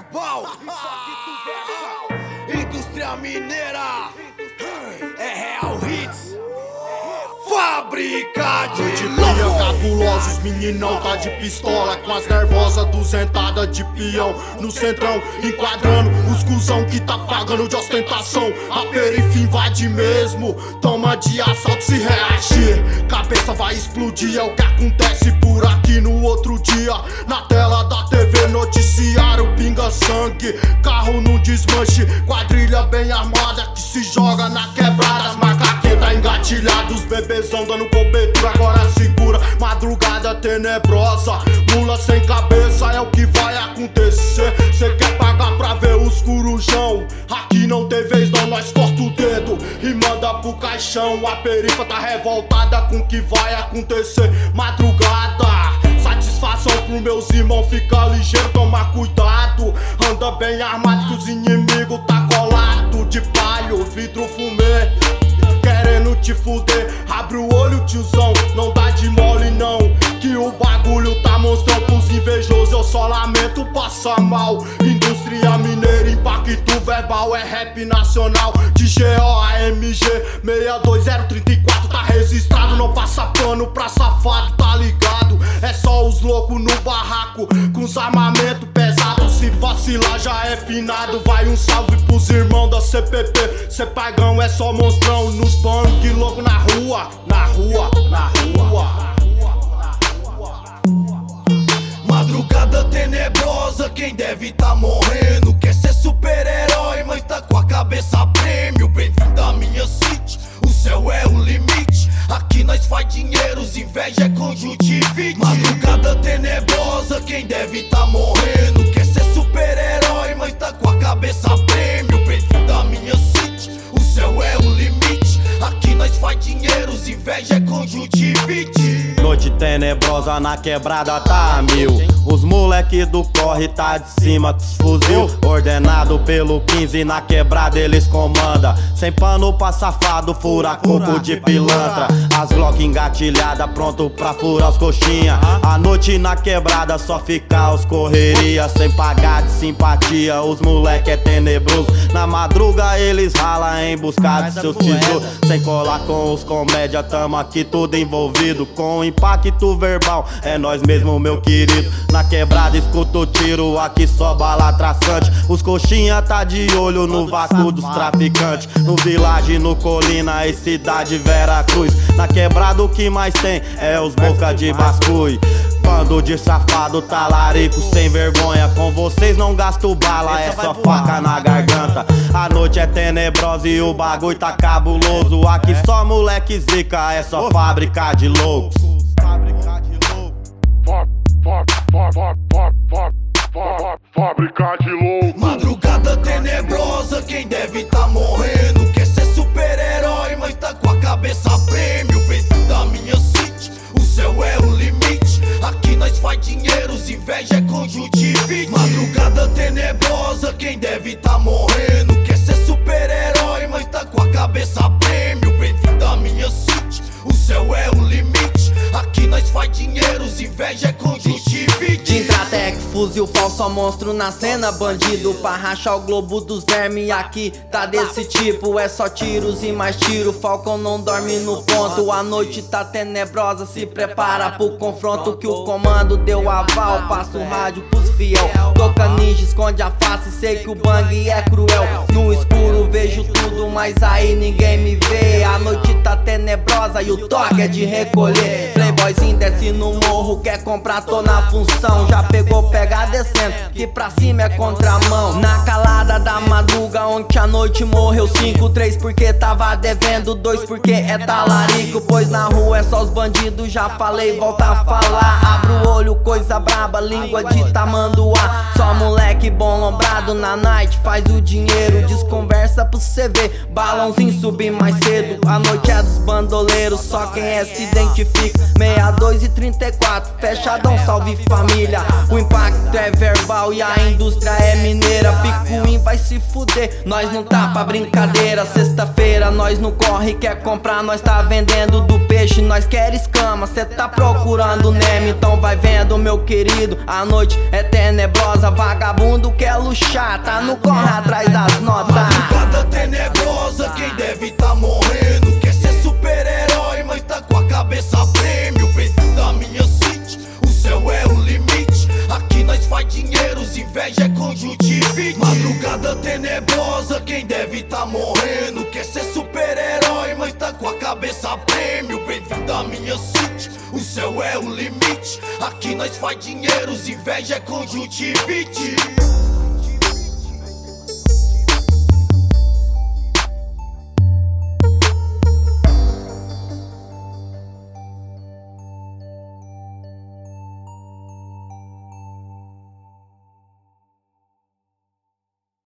verbal. Indústria mineira é Real Hits. Fábrica de louco. Cabulosos, meninão tá de pistola, com as nervosas duzentadas de peão no centrão, enquadrando os cuzão que tá pagando de ostentação. A periferia invade mesmo, toma de assalto se reagir. Cabeça vai explodir, é o que acontece por aqui no outro dia. Na tela da TV, noticiário, pinga sangue, carro no desmanche, quadrilha bem armada que se joga na quebrada. As macaquinhas tá engatilhado, os bebezão dando cobertura, agora segura. Madrugada tenebrosa, mula sem cabeça, é o que vai acontecer. Cê quer pagar pra ver os corujão? Aqui não tem vez não, nós corta o dedo e manda pro caixão. A perifa tá revoltada com o que vai acontecer. Madrugada, satisfação pro meus irmãos, fica ligeiro, toma cuidado. Anda bem armado que os inimigos tá colado de palho, vidro fumê, querendo te fuder. Abre o olho, tiozão, não dá de mole não, que o bagulho tá mostrando pros invejosos. Eu só lamento passar mal. Indústria mineira, impacto verbal, é rap nacional. De GOAMG 62034 tá registrado. Não passa pano pra safado, tá ligado? É só os loucos no barraco, com os armamentos pesados. Se vacilar já é finado. Vai um salve pros irmãos da CPP. Cê pagão é só monstrão nos bang, louco na rua, na rua, na rua. Madrugada tenebrosa, quem deve tá morrendo. Quer ser super-herói, mas tá com a cabeça a prêmio. Bem-vindo à minha city, o céu é o limite. Aqui nós faz dinheiro, os inveja é conjuntivite. Madrugada tenebrosa, quem deve tá morrendo. Quer ser super-herói, mas tá com a cabeça a prêmio. Bem-vindo à minha city, o céu é o limite. Aqui nós faz dinheiro, os inveja é conjuntivite. Noite tenebrosa na quebrada tá a mil. Os moleque do corre tá de cima dos fuzil, ordenado pelo 15 na quebrada eles comanda. Sem pano pra safado, fura corpo de pilantra. As Glock engatilhada, pronto pra furar os coxinha. A noite na quebrada só fica os correria, sem pagar de simpatia, os moleque é tenebroso. Na madruga eles ralam em busca de seus tesouros. Sem colar com os comédia, tamo aqui tudo envolvido. Com impacto verbal, é nós mesmo, meu querido. Na quebrada escuta o tiro, aqui só bala traçante. Os coxinha tá de olho no vácuo dos traficantes. No Village, no Colina e cidade Vera Cruz. Na quebrada o que mais tem é os boca de bascui. Bando de safado, talarico sem vergonha. Com vocês não gasto bala, é só faca na garganta. A noite é tenebrosa e o bagulho tá cabuloso. Aqui só moleque zica, é só fábrica de loucos. Fábrica de loucos. Madrugada tenebrosa, quem deve tá morrendo. Quer ser super-herói, mas tá com a cabeça a prêmio. Bem-vindo à minha city, o céu é o limite. Aqui nós faz dinheiro, os inveja é conjuntivite. Madrugada tenebrosa, quem deve tá morrendo. Quer ser super-herói, mas tá com a cabeça a prêmio. Bem-vindo à minha city, o céu é o limite. Aqui nós faz dinheiro, os inveja é conjuntivite. Intratec, fuzil falso, monstro na cena. Bandido pra rachar o globo dos vermes. Aqui tá desse tipo, é só tiros e mais tiro. Falcão não dorme no ponto. A noite tá tenebrosa, se prepara pro confronto. Que o comando deu aval, passa o rádio pros fiel. Toca ninja, esconde a face, sei que o bang é cruel. No escuro vejo tudo, mas aí ninguém me vê. A noite tá tenebrosa e o toque é de recolher. Playboyzinho desce no morro, quer comprar, tô na função. Já pegou, pega descendo, que pra cima é contramão. Na calada da madruga, ontem à noite morreu 5. 3 porque tava devendo, 2 porque é talarico. Pois na rua é só os bandidos, já falei, volta a falar. Abre o olho, coisa braba, língua de tamanduá. Só moleque bom lombrado na night, faz o dinheiro. Desconversa pro cê ver, balãozinho subir mais cedo. A noite é dos bandoleiros, só quem é se identifica. 62 e 34, fechadão, salve família. O impacto é verbal e a indústria é mineira. Picuim vai se fuder, nós não tá pra brincadeira. Sexta-feira nós não corre, quer comprar, nós tá vendendo do peixe. Nós quer escama, cê tá procurando Nemo, então vai vendo meu querido, a noite é tenebrosa. Vagabundo quer luxar, tá no corre atrás das notas. Madrugada tenebrosa, quem deve tá morrendo. Quer ser super-herói, mas tá com a cabeça a prêmio. Bem-vindo da minha city, o céu é o limite. Aqui nós faz dinheiro, os inveja é conjuntivite. Madrugada tenebrosa, quem deve tá morrendo. Quer ser super-herói, mas tá com a cabeça a prêmio. Bem-vindo da minha city, o céu é o limite. Aqui nós faz dinheiro, os inveja é conjuntivite.